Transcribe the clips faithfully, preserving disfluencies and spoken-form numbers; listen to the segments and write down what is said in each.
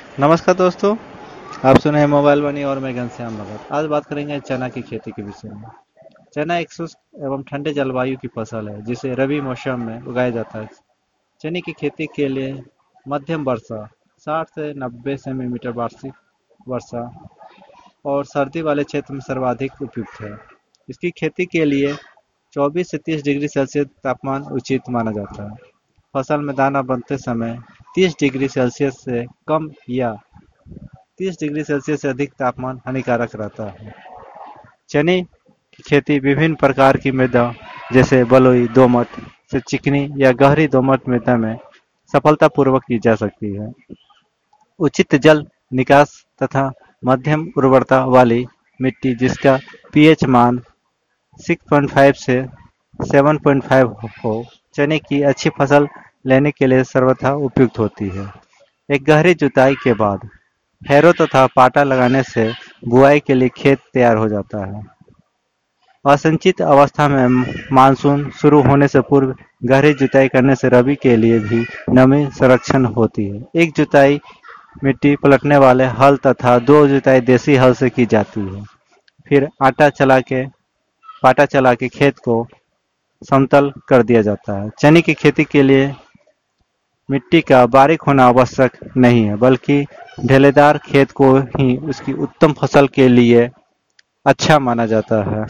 नमस्कार दोस्तों। आप सुने हैं मोबाइल बनी और मैं घनश्याम भगत। आज बात करेंगे चना की खेती के विषय में। चना एक शुष्क एवं ठंडे जलवायु की फसल है जिसे रबी मौसम में उगाया जाता है। चने की खेती के लिए मध्यम वर्षा साठ से नब्बे सेंटीमीटर वार्षिक वर्षा और सर्दी वाले क्षेत्र में सर्वाधिक उपयुक्त है। इसकी खेती के लिए चौबीस से तीस डिग्री सेल्सियस तापमान उचित माना जाता है। फसल में दाना बनते समय तीस डिग्री सेल्सियस से कम या तीस डिग्री सेल्सियस से अधिक तापमान हानिकारक रहता है। चने की खेती विभिन्न प्रकार की मृदा जैसे बलुई, दोमट से चिकनी या गहरी दोमट मृदा में सफलतापूर्वक की जा सकती है। उचित जल निकास तथा मध्यम उर्वरता वाली मिट्टी जिसका पीएच मान छह पॉइंट पाँच से सात पॉइंट पाँच हो, चने की अच्छी फसल लेने के लिए सर्वथा उपयुक्त होती है। एक गहरी जुताई के बाद हैरो तथा पाटा लगाने से बुआई के लिए खेत तैयार हो जाता है। असिंचित अवस्था में मानसून शुरू होने से पूर्व गहरी जुताई करने से रबी के लिए भी नमी संरक्षण होती है। एक जुताई मिट्टी पलटने वाले हल तथा दो जुताई देसी हल से की जाती है। फिर आटा चला के पाटा चला के खेत को समतल कर दिया जाता है। चने की खेती के लिए मिट्टी का बारीक होना आवश्यक नहीं है, बल्कि ढेलेदार खेत को ही उसकी उत्तम फसल के लिए अच्छा माना जाता है।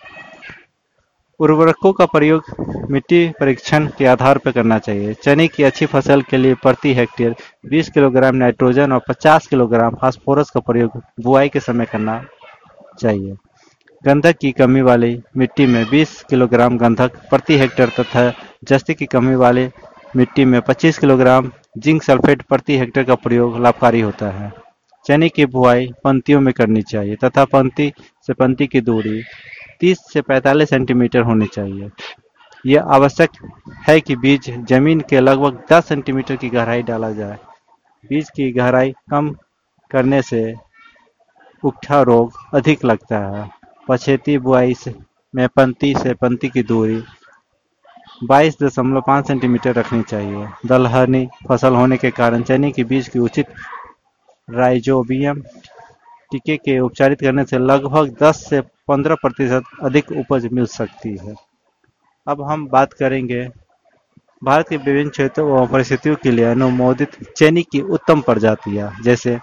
उर्वरकों का प्रयोग मिट्टी परीक्षण के आधार पर करना चाहिए। चने की अच्छी फसल के लिए प्रति हेक्टेयर बीस किलोग्राम नाइट्रोजन और पचास किलोग्राम फास्फोरस का प्रयोग बुआई के समय करना चाहिए। गंधक की कमी वाली मिट्टी में बीस किलोग्राम गंधक प्रति हेक्टेयर तथा जस्ती की कमी वाली मिट्टी में पच्चीस किलोग्राम जिंक सल्फेट प्रति हेक्टेयर का प्रयोग लाभकारी होता है। चने की बुआई पंक्तियों में करनी चाहिए तथा पंक्ति से पंक्ति की दूरी तीस से पैंतालीस सेंटीमीटर होनी चाहिए। यह आवश्यक है कि बीज जमीन के लगभग दस सेंटीमीटर की गहराई डाला जाए। बीज की गहराई कम करने से उकठा रोग अधिक लगता है। पछेती बुआई में पंक्ति से पंक्ति की दूरी बाईस दशमलव पाँच सेंटीमीटर रखनी चाहिए। दलहनी फसल होने के कारण चने के बीज की उचित राइजोबियम टीके के उपचारित करने से लगभग दस से पंद्रह प्रतिशत अधिक उपज मिल सकती है। अब हम बात करेंगे भारत के विभिन्न क्षेत्रों और परिस्थितियों के लिए अनुमोदित चने की उत्तम प्रजातियां, जैसे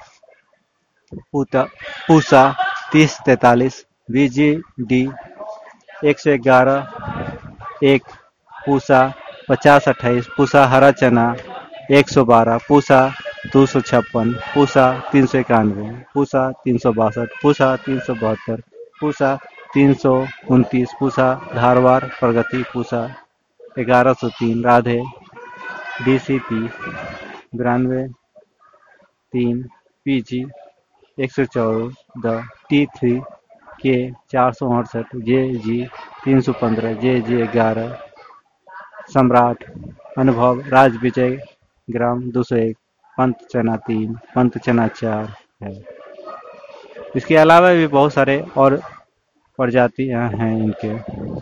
पूसा तीस तैतालीस, बीजीडी एक सौ ग्यारह एक, पूसा पचास अट्ठाईस, पूसा हरा चना एक सौ बारह, पूसा दो सौ छप्पन, पूसा तीन सौ इक्यानवे, पूसा तीन सौ बासठ, पूसा तीन सौ बहत्तर, पूसा तीन सौ उनतीस, पूसा धारवाड़ प्रगति, पूसा ग्यारह सौ तीन, राधे डीसीपी बिरानवे तीन, पीजी एक सौ चौदह, टी थ्री के चार सौ अड़सठ, जे जी तीन सौ पंद्रह, जे जी ग्यारह, सम्राट अनुभव राज विजय ग्राम दो सौ एक, पंत चना तीन, पंत चना चार है। इसके अलावा भी बहुत सारे और प्रजातियां हैं इनके।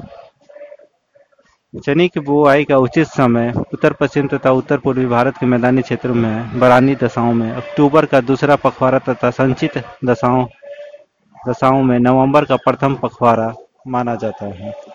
चने की बुआई का उचित समय उत्तर पश्चिम तथा उत्तर पूर्वी भारत के मैदानी क्षेत्रों में बरानी दशाओं में अक्टूबर का दूसरा पखवाड़ा तथा संचित दशाओं दशाओं में नवंबर का प्रथम पखवाड़ा माना जाता है।